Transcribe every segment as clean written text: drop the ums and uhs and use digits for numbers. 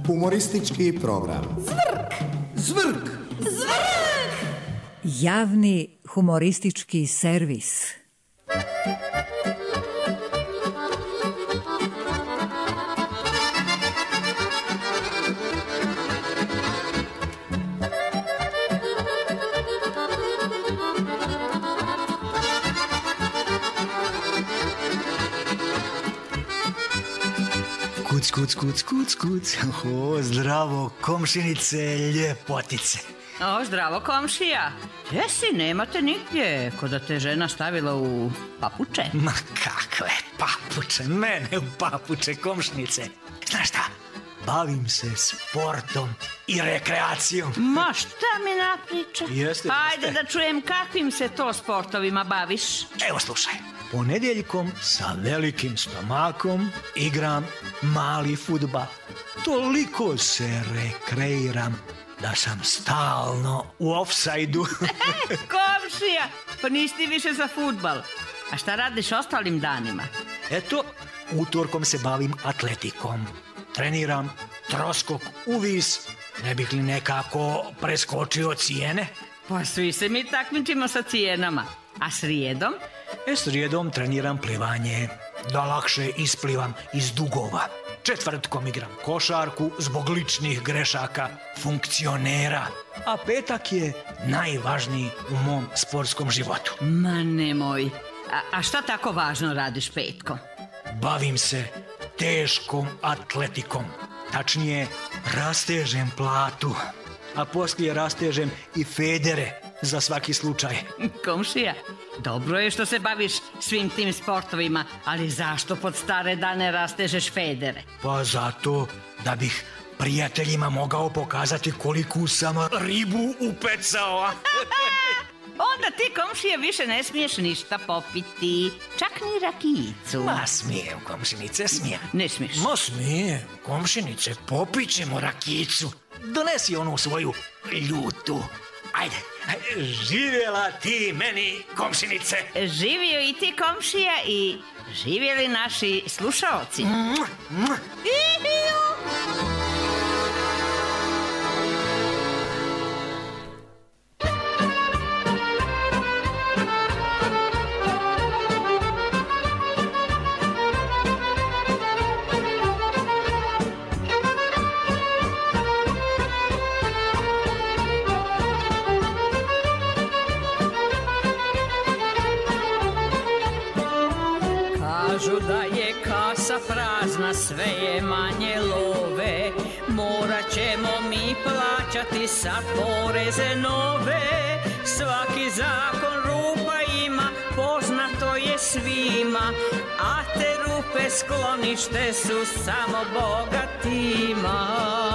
Humoristički program. Zvrk! Zvrk! Zvrk! Javni humoristički servis. Kuc. O, zdravo, komšinice, ljepotice. O, zdravo, komšija. Gdje si? Nemate nigdje. Ko da te žena stavila u papuče? Ma kakve papuče, mene u papuče, komšnice. Znaš šta, bavim se sportom i rekreacijom. Ma šta mi napriča? Jeste. Ajde da čujem kakvim se to sportovima baviš. Evo slušaj, ponedjeljkom sa velikim stomakom igram mali fudbal. Toliko se rekreiram da sam stalno u ofsajdu. Komšija, pa nisi ti više za fudbal. A šta radiš ostalim danima? Eto, utorkom se bavim atletikom. Treniram troskok uvis, ne bih li nekako preskočio cijene. Pa svi se mi takmičimo sa cijenama. A srijedom? Srijedom treniram plivanje, da lakše isplivam iz dugova. Četvrtkom igram košarku zbog ličnih grešaka funkcionera. A petak je najvažniji u mom sportskom životu. Ma nemoj. A šta tako važno radiš petkom? Bavim se teškom atletikom. Tačnije, rastežem platu. A poslije rastežem i federe za svaki slučaj. Komšija, dobro je što se baviš svim tim sportovima, ali zašto pod stare dane rastežeš federe? Pa zato da bih prijateljima mogao pokazati koliku sam ribu upecao. Onda ti, komšija, više ne smiješ ništa popiti, čak ni rakijicu. Ma smijem, komšinice, smijem. Ne smiješ? Ma smijem, komšinice, popit ćemo rakijicu. Donesi onu svoju ljutu. Ajde, živjela ti meni, komšinice. Živio i ti, komšija, i živjeli naši slušaoci. Kažu da je kasa prazna, sve je manje love. Morat ćemo mi plaćati sad poreze nove. Svaki zakon rupa ima, poznato je svima, a te rupe sklonište su samo bogatima.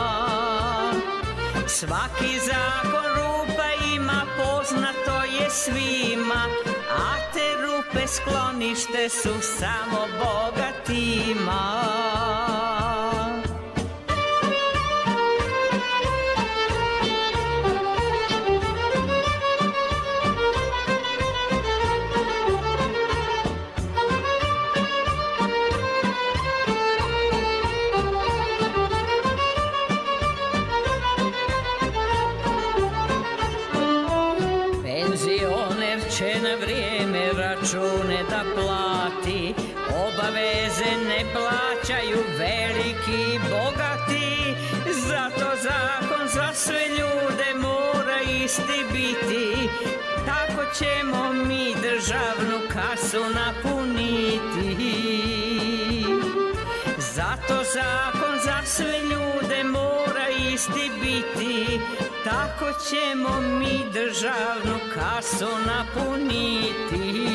Svaki zakon rupa ima, poznato je svima, a te rupe sklonište su samo bogatima. Penzioner će na vrijeme račune da plati, obaveze ne plaćaju veliki bogati. Zato zakon za sve ljude mora isti biti, tako ćemo mi državnu kasu napuniti. Zato zakon za sve ljude mora isti biti, tako ćemo mi državnu kasu napuniti.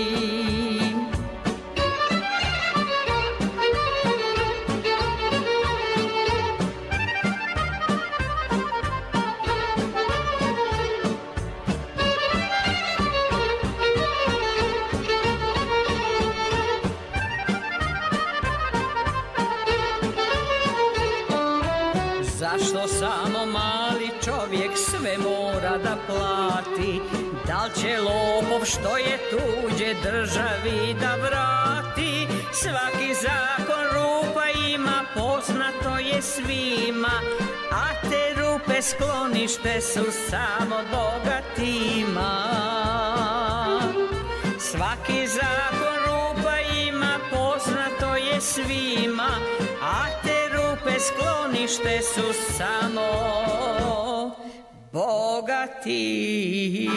Zašto samo mali čovjek sve mora da plati? Da li će lopov što je tuđe državi da vrati? Svaki zakon rupa ima, poznato je svima, a te rupe sklonište su samo bogatima. Svaki zakon rupa ima, poznato je svima, a te rupe sklonište su samo bogatima.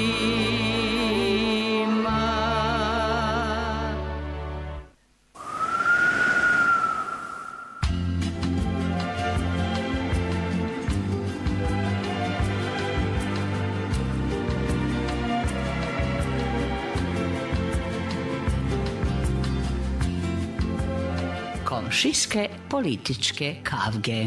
Komšijske političke kavge.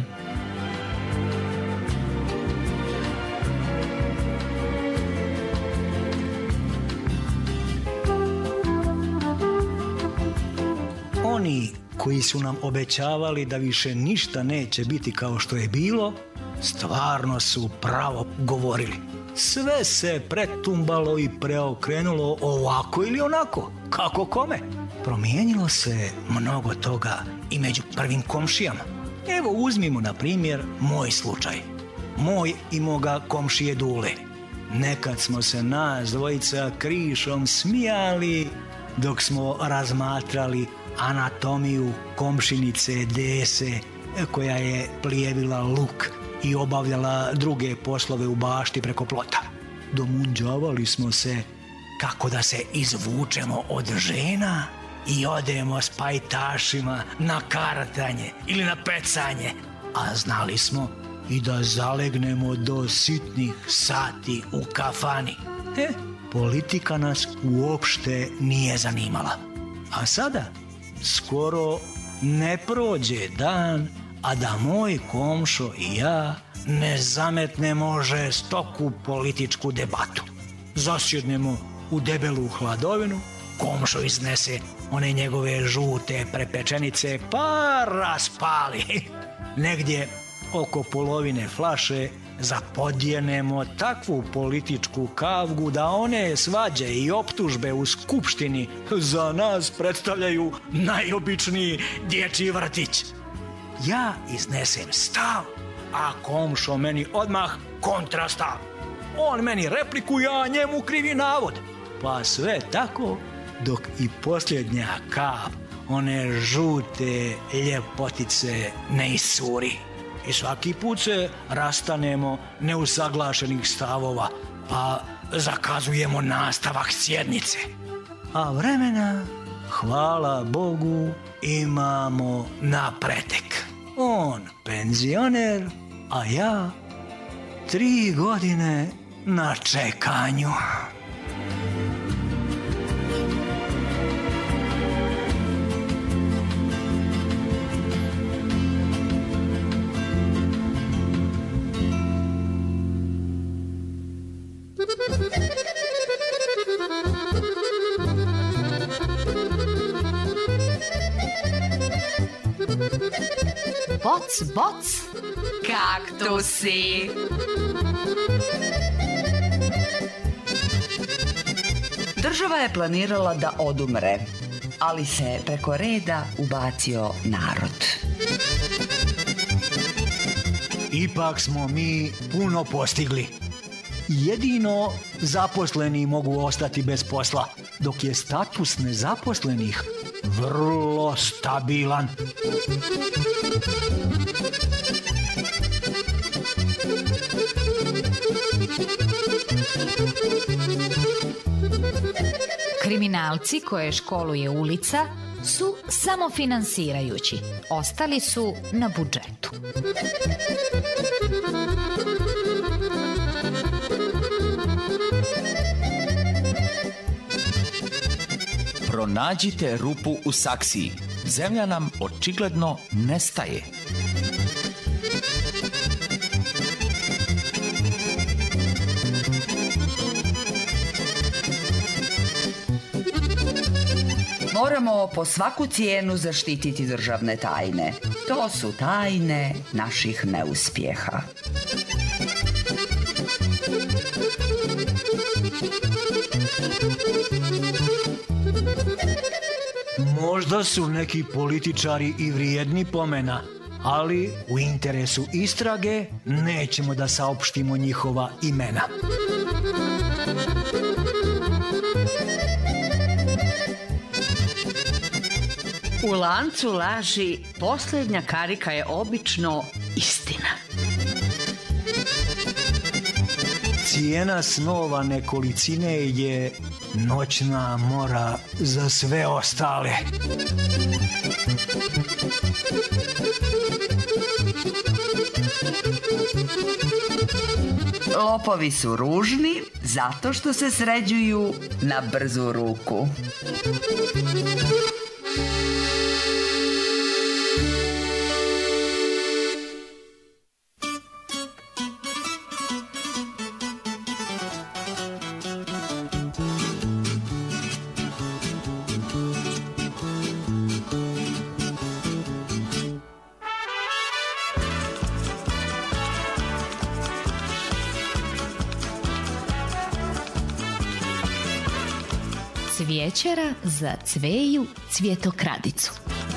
Oni koji su nam obećavali da više ništa neće biti kao što je bilo, stvarno su pravo govorili. Sve se pretumbalo i preokrenulo ovako ili onako, kako kome. Promijenilo se mnogo toga i među prvim komšijama. Evo uzmimo na primjer moj slučaj. Moj i moga komšije Dule. Nekad smo se nas dvojica krišom smijali dok smo razmatrali anatomiju komšinice Dese koja je plijevila luk i obavljala druge poslove u bašti preko plota. Domunđavali smo se kako da se izvučemo od žena i odemo s pajtašima na kartanje ili na pecanje, a znali smo i da zalegnemo do sitnih sati u kafani. Politika nas uopšte nije zanimala. A sada skoro ne prođe dan, a da moj komšo i ja ne zametnemo žestoku političku debatu. Zasjednemo u debelu hladovinu, komšo iznese one njegove žute prepečenice pa raspali. Negdje oko polovine flaše zapodjenemo takvu političku kavgu da one svađe i optužbe u skupštini za nas predstavljaju najobičniji dječji vrtić. Ja iznesem stav, a komšo meni odmah kontrastav. On meni repliku, ja njemu krivi navod. Pa sve tako dok i posljednja kap one žute ljepotice ne iscuri. I svaki put se rastanemo neusaglašenih stavova, pa zakazujemo nastavak sjednice. A vremena, hvala Bogu, imamo na pretek. On penzioner, a ja 3 godine na čekanju. Boc, boc, kaktusi. Država je planirala da odumre, ali se preko reda ubacio narod. Ipak smo mi puno postigli. Jedino zaposleni mogu ostati bez posla, dok je status nezaposlenih vrlo stabilan. Kriminalci koje školuje ulica su samofinansirajući, ostali su na budžetu. Pronađite rupu u saksiji. Zemlja nam očigledno nestaje. Moramo po svaku cijenu zaštititi državne tajne. To su tajne naših neuspjeha. Možda su neki političari i vrijedni pomena, ali u interesu istrage nećemo da saopštimo njihova imena. U lancu laži posljednja karika je obično istina. Cijena snova nekolicine je noćna mora za sve ostale. Lopovi su ružni zato što se sređuju na brzu ruku. Cvijećara za Cveju Cvjetokradicu.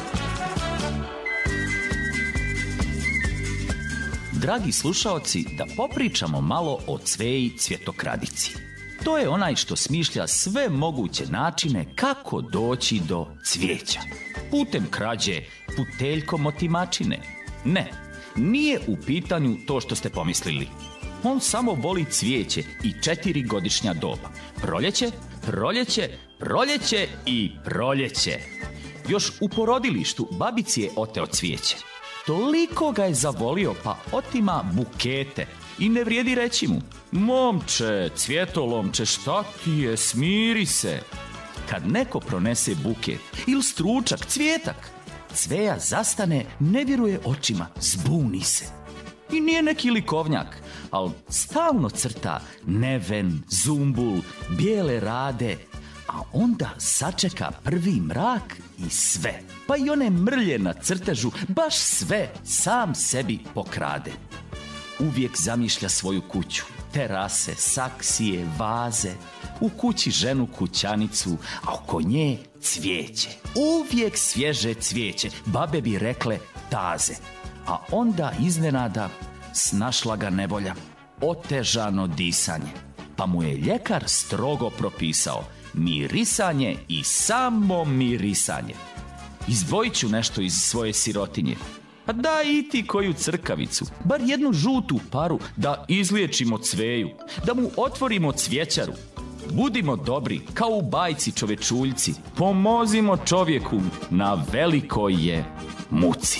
Dragi slušaoci, da popričamo malo o Cveji Cvjetokradici. To je onaj što smišlja sve moguće načine kako doći do cvijeća. Putem krađe, puteljkom otimačine. Ne, nije u pitanju to što ste pomislili. On samo voli cvijeće i 4 godišnja doba. Proljeće, proljeće, proljeće i proljeće. Još u porodilištu babici je oteo cvijeće. Toliko ga je zavolio pa otima bukete i ne vrijedi reći mu: momče, cvjetolomče, šta ti je, smiri se. Kad neko pronese buket ili stručak, cvijetak, Cveja zastane, ne vjeruje očima, zbuni se. I nije neki likovnjak, ali stalno crta neven, zumbul, bijele rade, a onda sačeka prvi mrak i sve. Pa i one mrlje na crtežu, baš sve sam sebi pokrade. Uvijek zamišlja svoju kuću, terase, saksije, vaze, u kući ženu kućanicu, a oko nje cvijeće. Uvijek svježe cvijeće, babe bi rekle taze. A onda iznenada snašla ga nevolja, otežano disanje. Pa mu je ljekar strogo propisao mirisanje i samo mirisanje. Izdvojit ću nešto iz svoje sirotinje. Pa daj i ti koju crkavicu, bar jednu žutu paru da izliječimo Cveju, da mu otvorimo cvjećaru. Budimo dobri, kao u bajci Čovečuljci, pomozimo čovjeku na velikoj je muci.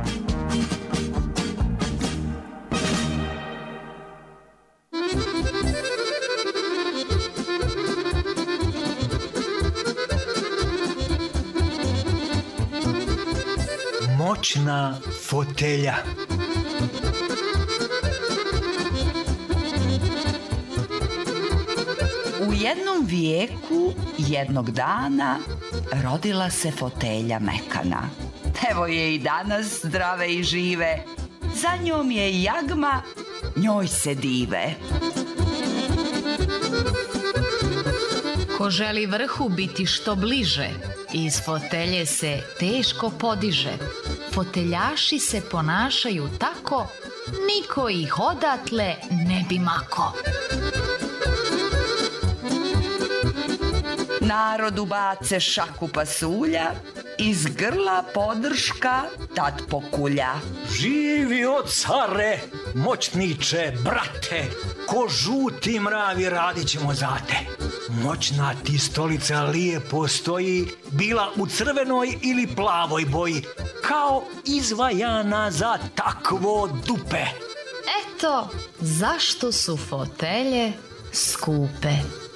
Moćna fotelja. U jednom vijeku, jednog dana, rodila se fotelja mekana. Evo je i danas zdrave i žive. Za njom je jagma, njoj se dive. Ko želi vrhu biti što bliže, iz fotelje se teško podiže. Foteljaši se ponašaju tako, niko ih odatle ne bi mako. Narodu bace šaku pasulja, iz grla podrška tad pokulja. Živio care, moćniče, brate, ko žuti mravi radit ćemo za te. Moćna ti stolica lijepo stoji, bila u crvenoj ili plavoj boji, kao izvajana za takvo dupe. Eto, zašto su fotelje skupe.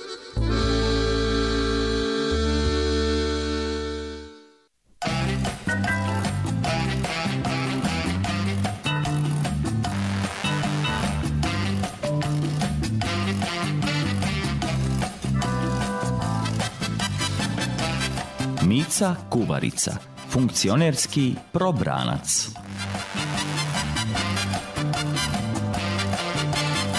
Mica Kuvarica, funkcionerski probranac.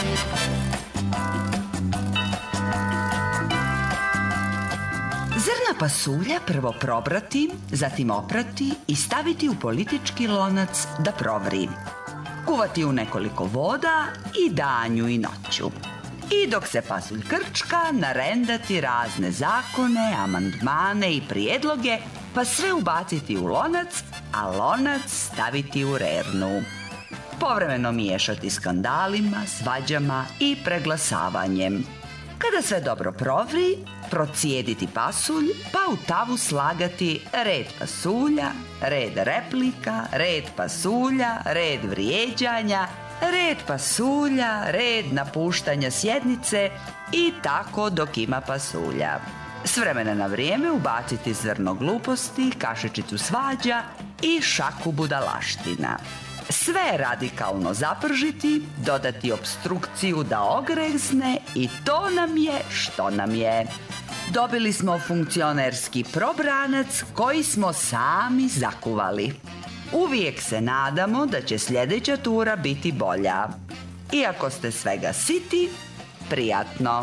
Zrna pasulja prvo probrati, zatim oprati i staviti u politički lonac da provri. Kuvati u nekoliko voda i danju i noću. I dok se pasulj krčka, narendati razne zakone, amandmane i prijedloge, pa sve ubaciti u lonac, a lonac staviti u rernu. Povremeno miješati skandalima, svađama i preglasavanjem. Kada sve dobro provri, procijediti pasulj, pa u tavu slagati red pasulja, red replika, red pasulja, red vrijeđanja, red pasulja, red napuštanja sjednice i tako dok ima pasulja. S vremena na vrijeme ubaciti zrno gluposti, kašičicu svađa i šaku budalaština. Sve radikalno zapržiti, dodati opstrukciju da ogrezne i to nam je što nam je. Dobili smo funkcionerski probranac koji smo sami zakuvali. Uvijek se nadamo da će sljedeća tura biti bolja. Iako ste svega siti, prijatno.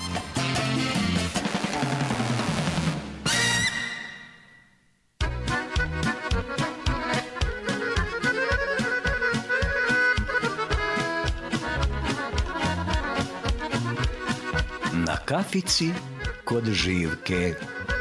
Na kafici kod Živke.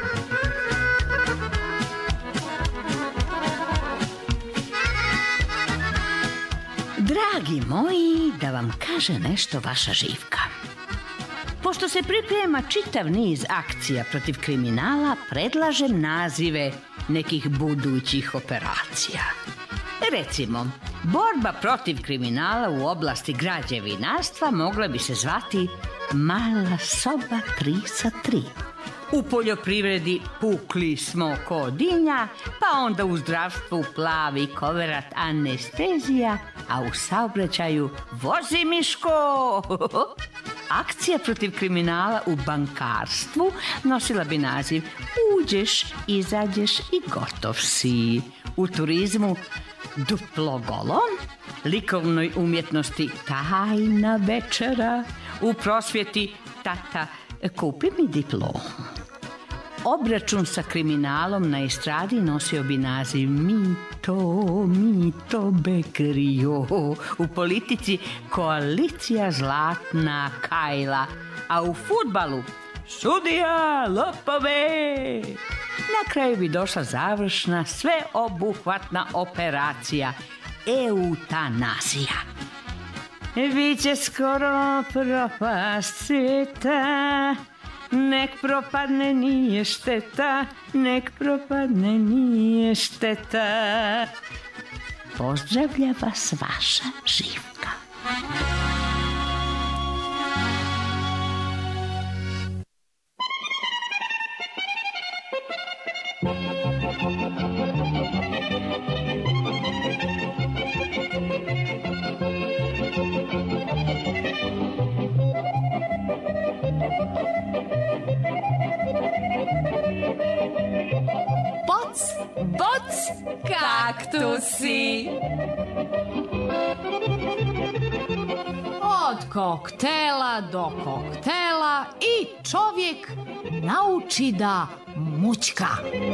Dragi moji, da vam kaže nešto vaša Živka. Pošto se priprema čitav niz akcija protiv kriminala, predlažem nazive nekih budućih operacija. Recimo, borba protiv kriminala u oblasti građevinarstva mogla bi se zvati Mala soba 3 sa 3. U poljoprivredi pukli smo ko dinja, pa onda u zdravstvu plavi koverat anestezija, a u saobraćaju vozi Miško. Akcija protiv kriminala u bankarstvu nosila bi naziv Uđeš, izađeš i gotov si. U turizmu duplo golo, likovnoj umjetnosti tajna večera, u prosvjeti tata kupi mi diplomu. Obračun sa kriminalom na estradi nosio bi naziv Mito Bekrio. U politici koalicija Zlatna Kajla, a u fudbalu sudija lopove. Na kraju bi došla završna sveobuhvatna operacija eutanazija. Biće skoro propast svijeta, nek propadne nije šteta, nek propadne nije šteta. Pozdravlja vas vaša Živka. Boc, kaktusi. Od koktela do koktela i čovjek nauči da mućka.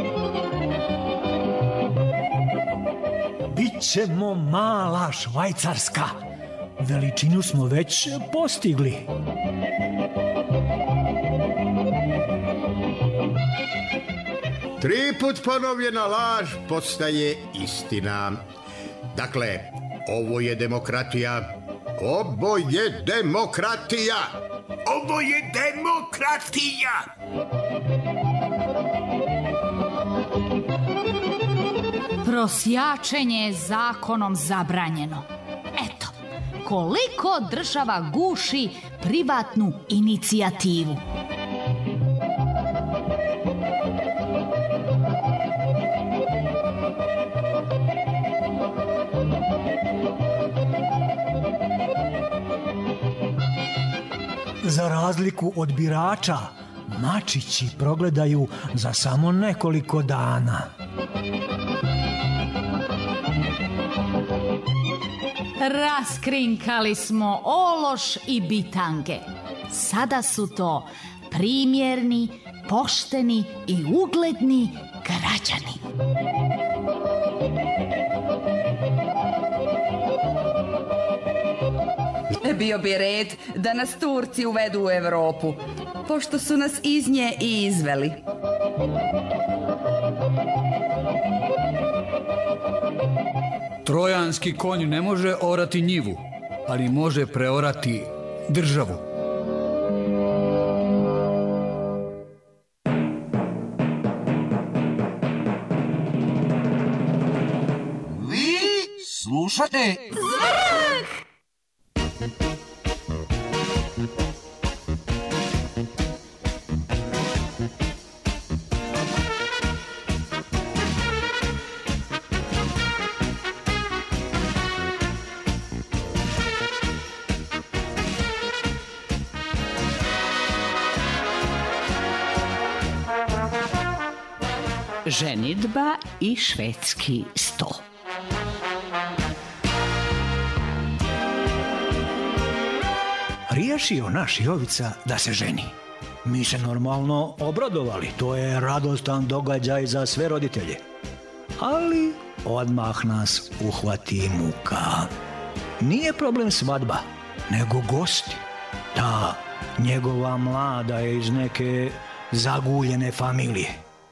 Bićemo mala Švajcarska. Veličinu smo već postigli. Triput ponovljena laž postaje istina. Dakle, ovo je demokratija. Ovo je demokratija. Ovo je demokratija. Prosjačenje je zakonom zabranjeno. Eto, koliko država guši privatnu inicijativu. Za razliku od birača, mačići progledaju za samo nekoliko dana. Raskrinkali smo ološ i bitange. Sada su to primjerni, pošteni i ugledni građani. Bio bi red da nas Turci uvedu u Europu, pošto su nas iz nje i izveli. Trojanski konj ne može orati njivu, ali može preorati državu. Vi slušate Ženidba i švedski sto. Riješio naš Jovica da se ženi. Mi se normalno obradovali, to je radostan događaj za sve roditelje. Ali odmah nas uhvati muka. Nije problem svadba, nego gosti. Ta njegova mlada je iz neke zaguljene familije.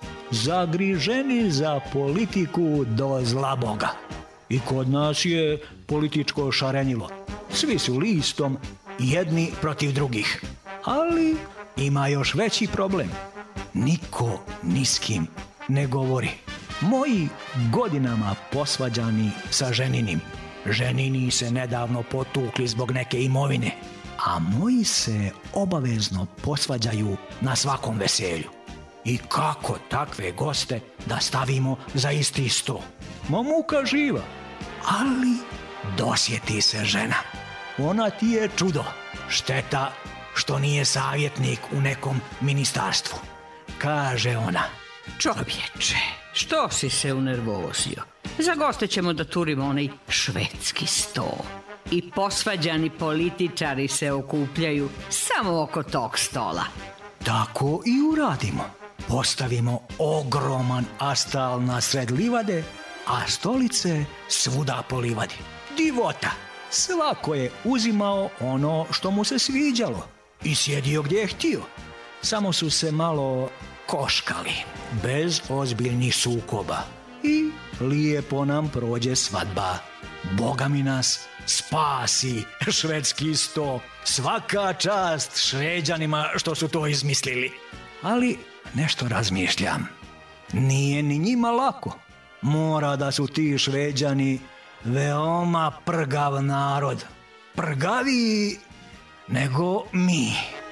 Zagriženi za politiku do zla Boga. I kod nas je političko šarenilo. Svi su listom, jedni protiv drugih. Ali ima još veći problem. Niko ni s kim ne govori. Moji godinama posvađani sa ženinim. Ženini se nedavno potukli zbog neke imovine. A moji se obavezno posvađaju na svakom veselju. I kako takve goste da stavimo za isti sto? Muka živa, ali dosjeti se žena. Ona ti je čudo. Šteta što nije savjetnik u nekom ministarstvu. Kaže ona: Čovječe, što si se unervozio? Za goste ćemo da turimo onaj švedski sto. I posvađani političari se okupljaju samo oko tog stola. Tako i uradimo. Postavimo ogroman astal na sred livade, a stolice svuda po livadi. Divota! Svako je uzimao ono što mu se sviđalo i sjedio gdje je htio. Samo su se malo koškali, bez ozbiljnih sukoba. I lijepo nam prođe svadba. Boga mi nas spasi švedski sto. Svaka čast Šveđanima što su to izmislili. Ali nešto razmišljam. Nije ni njima lako. Mora da su ti Šveđani veoma prgav narod. Prgaviji nego mi.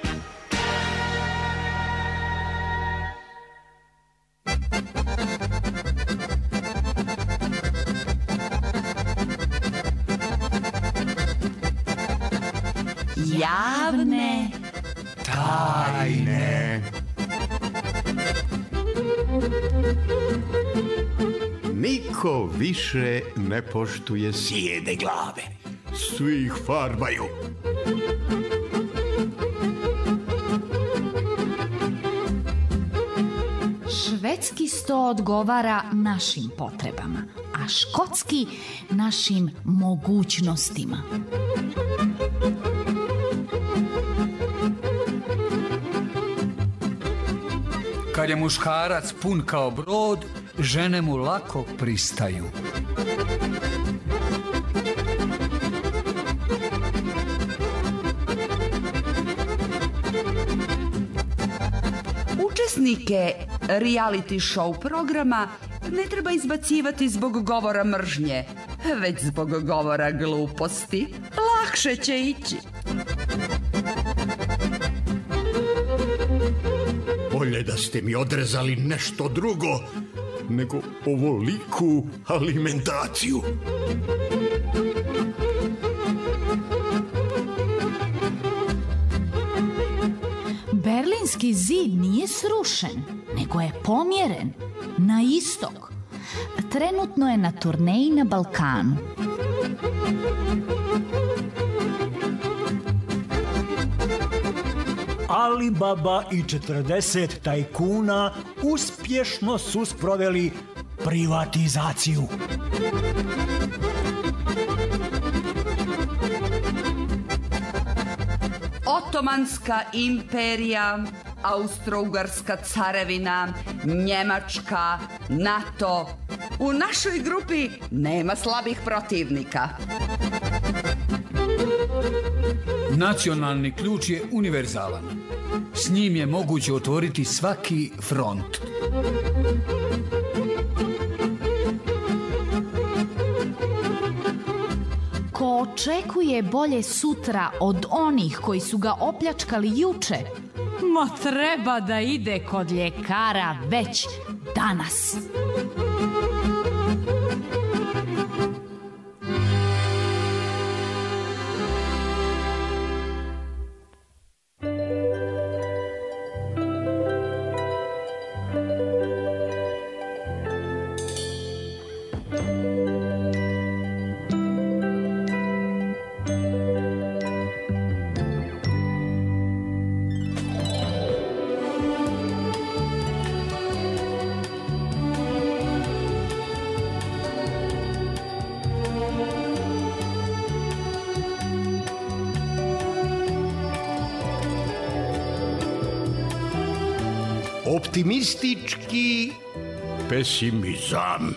Javne tajne. Niko više ne poštuje sjede glave. Svi ih farbaju. Švedski sto odgovara našim potrebama, a škotski našim mogućnostima. Kad je muškarac pun kao brod, žene mu lako pristaju. Učesnike reality show programa ne treba izbacivati zbog govora mržnje, već zbog govora gluposti. Lakše će ići. Bolje da ste mi odrezali nešto drugo nego ovoliku alimentaciju. Berlinski zid nije srušen, nego je pomjeren na istok. Trenutno je na turneji na Balkanu. Alibaba i 40 tajkuna uspješno su sproveli privatizaciju. Otomanska imperija, Austro-Ugarska carevina, Njemačka, NATO. U našoj grupi nema slabih protivnika. Nacionalni ključ je univerzalan. S njim je moguće otvoriti svaki front. Ko očekuje bolje sutra od onih koji su ga opljačkali juče, ma treba da ide kod ljekara već danas. Optimistički pesimizam.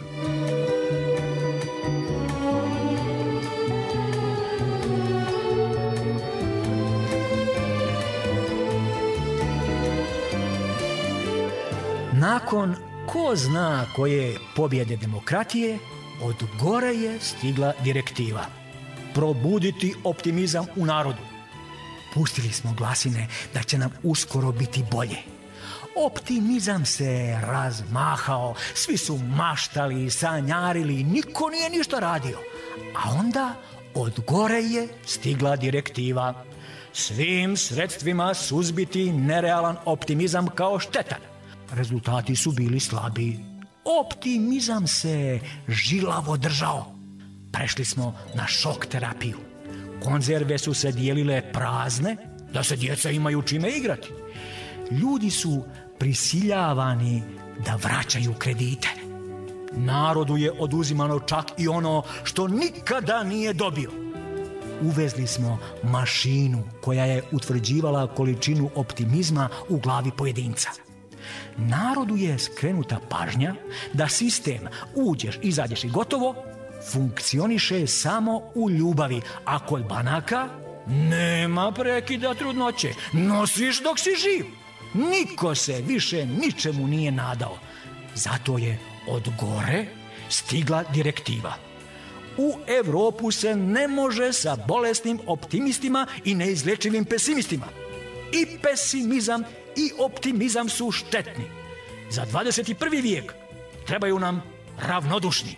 Nakon ko zna koje pobjede demokratije, od gore je stigla direktiva. Probuditi optimizam u narodu. Pustili smo glasine da će nam uskoro biti bolje. Optimizam se razmahao, svi su maštali, sanjarili, niko nije ništa radio. A onda od gore je stigla direktiva. Svim sredstvima suzbiti nerealan optimizam kao štetan. Rezultati su bili slabi. Optimizam se žilavo držao. Prešli smo na šok terapiju. Konzerve su se dijelile prazne, da se djeca imaju čime igrati. Ljudi su prisiljavani da vraćaju kredite. Narodu je oduzimano čak i ono što nikada nije dobio. Uvezli smo mašinu koja je utvrđivala količinu optimizma u glavi pojedinca. Narodu je skrenuta pažnja da sistem uđeš, izađeš i gotovo funkcioniše samo u ljubavi, a kod banaka nema prekida trudnoće, nosiš dok si živ. Niko se više ničemu nije nadao. Zato je od gore stigla direktiva. U Evropu se ne može sa bolesnim optimistima i neizlečivim pesimistima. I pesimizam i optimizam su štetni. Za 21. vijek trebaju nam ravnodušni.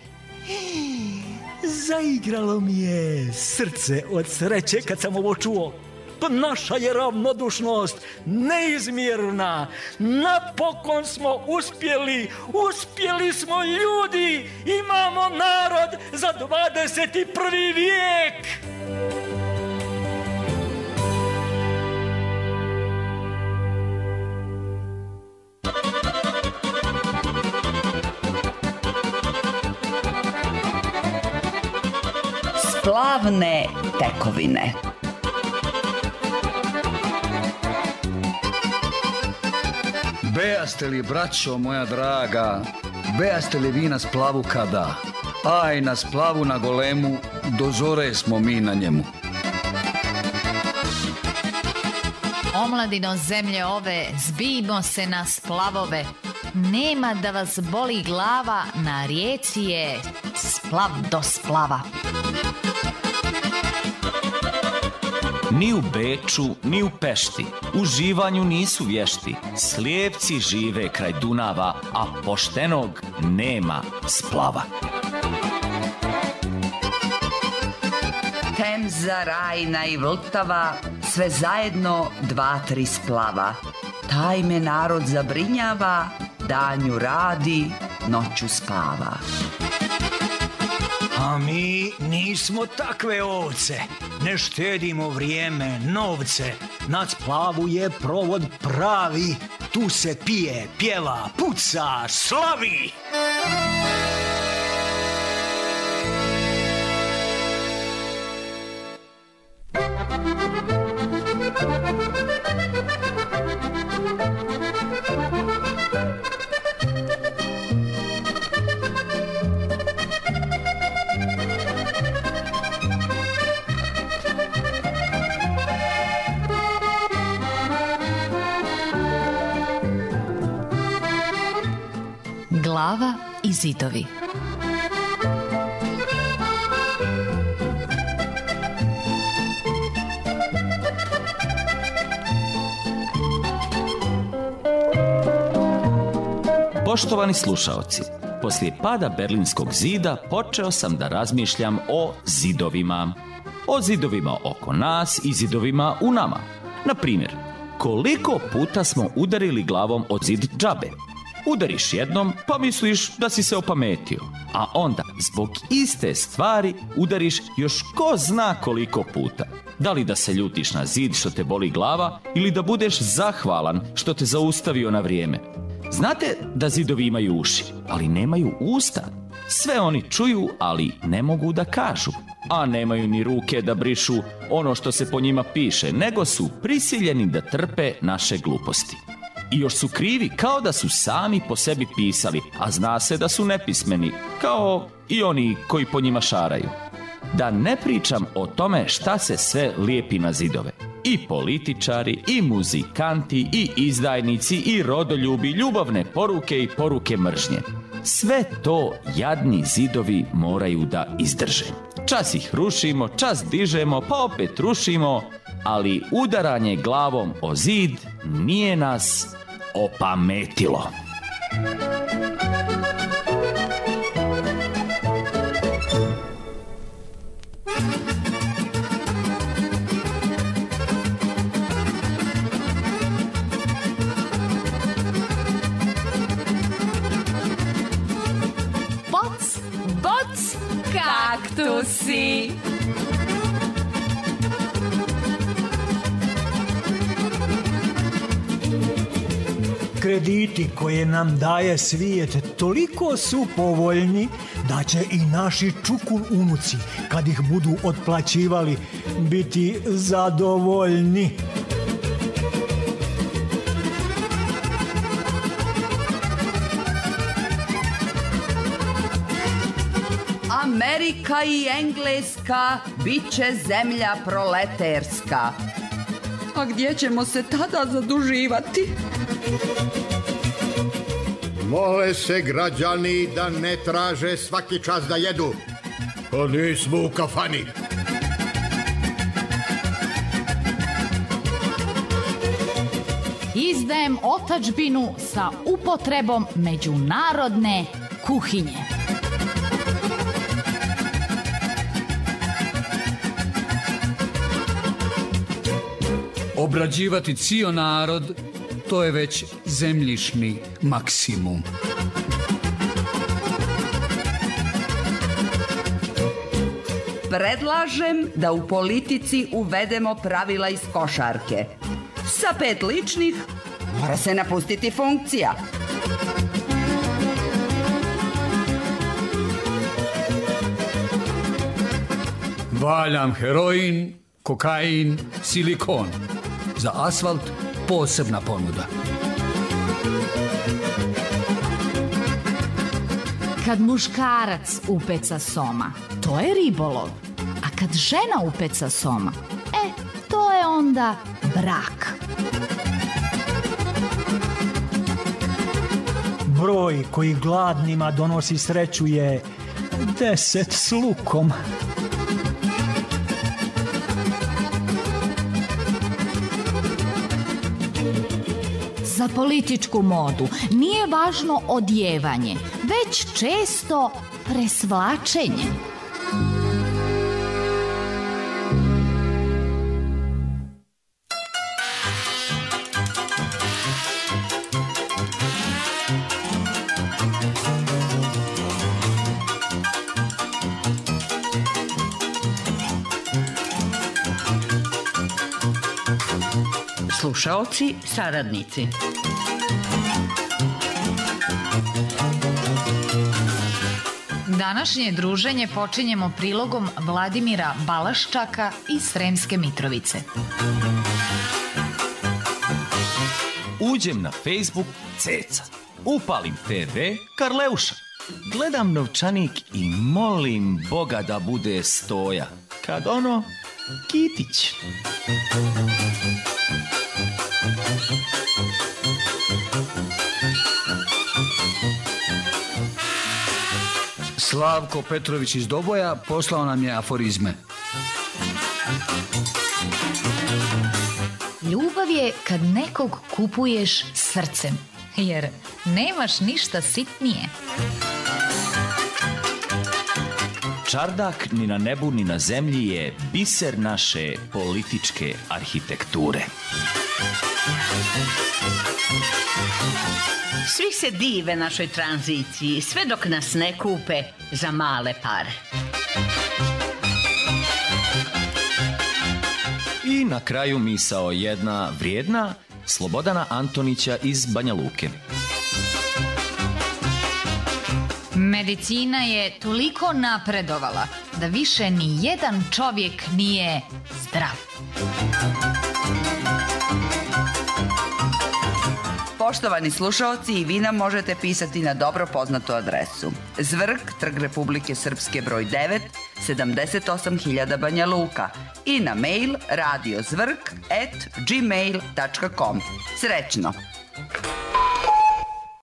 Zaigralo mi je srce od sreće kad sam ovo čuo. Naša je ravnodušnost neizmjerna. Napokon smo uspjeli smo ljudi. Imamo narod za 21. vijek. Splavne tekovine. Bejaste li, braćo moja draga, bejaste li vi na splavu kada? Aj, na splavu na golemu, do zore smo mi na njemu. Omladino zemlje ove, zbijmo se na splavove. Nema da vas boli glava, na rijeci je splav do splava. Ni u Beču, ni u Pešti, u živanju nisu vješti. Slijepci žive kraj Dunava, a poštenog nema splava. Temza, Rajna i Vltava, sve zajedno 2-3 splava. Taj me narod zabrinjava, danju radi, noću spava. A mi nismo takve ovce. Ne štedimo vrijeme, novce. Na splavu je provod pravi. Tu se pije, pjeva, puca, slavi. Glava i zidovi. Poštovani slušaoci, poslije pada Berlinskog zida počeo sam da razmišljam o zidovima. O zidovima oko nas i zidovima u nama. Na primjer, koliko puta smo udarili glavom o zid džabe? Udariš jednom pa misliš da si se opametio, a onda zbog iste stvari udariš još ko zna koliko puta. Da li da se ljutiš na zid što te boli glava ili da budeš zahvalan što te zaustavio na vrijeme. Znate da zidovi imaju uši, ali nemaju usta. Sve oni čuju, ali ne mogu da kažu. A nemaju ni ruke da brišu ono što se po njima piše, nego su prisiljeni da trpe naše gluposti. I još su krivi kao da su sami po sebi pisali, a zna se da su nepismeni, kao i oni koji po njima šaraju. Da ne pričam o tome šta se sve lijepi na zidove. I političari, i muzikanti, i izdajnici, i rodoljubi, ljubavne poruke i poruke mržnje. Sve to jadni zidovi moraju da izdrže. Čas ih rušimo, čas dižemo, pa opet rušimo, ali udaranje glavom o zid nije nas opametilo. Boc, boc, kaktusi. Krediti koje nam daje svijet toliko su povoljni da će i naši čukun unuci, kad ih budu otplaćivali, biti zadovoljni. Amerika i Engleska bit će zemlja proleterska. A gdje ćemo se tada zaduživati? Mole se građani da ne traže svaki čas da jedu. Pa nismo u kafani. Izdajem otadžbinu sa upotrebom međunarodne kuhinje. Obrađivati cijel narod, to je već zemljišni maksimum. Predlažem da u politici uvedemo pravila iz košarke. Sa 5 ličnih mora se napustiti funkcija. Valjam heroin, kokain, silikon. Za asfalt posebna ponuda. Kad muškarac upeca soma, to je ribolov. A kad žena upeca soma, to je onda brak. Broj koji gladnima donosi sreću je 10 s lukom. Za političku modu nije važno odjevanje, već često presvlačenje. slušaoci, saradnici. Današnje druženje počinjemo prilogom Vladimira Balaščaka iz Sremske Mitrovice. Uđem na Facebook Ceca. Upalim TV Karleuša. Gledam novčanik i molim Boga da bude stoja. Kad ono, Kitić. Slavko Petrović iz Doboja poslao nam je aforizme. Ljubav je kad nekog kupuješ srcem, jer nemaš ništa sitnije. Čardak ni na nebu ni na zemlji je biser naše političke arhitekture. Svi se dive našoj tranziciji, sve dok nas ne kupe za male pare. I na kraju misao jedna vrijedna, Slobodana Antonića iz Banja Luke. Medicina je toliko napredovala da više ni jedan čovjek nije zdrav. Poštovani slušaoci, i vi nam možete pisati na dobro poznatu adresu. Zvrk, Trg Republike Srpske broj 9, 78.000 Banja Luka i na mail radiozvrk@gmail.com. Srećno!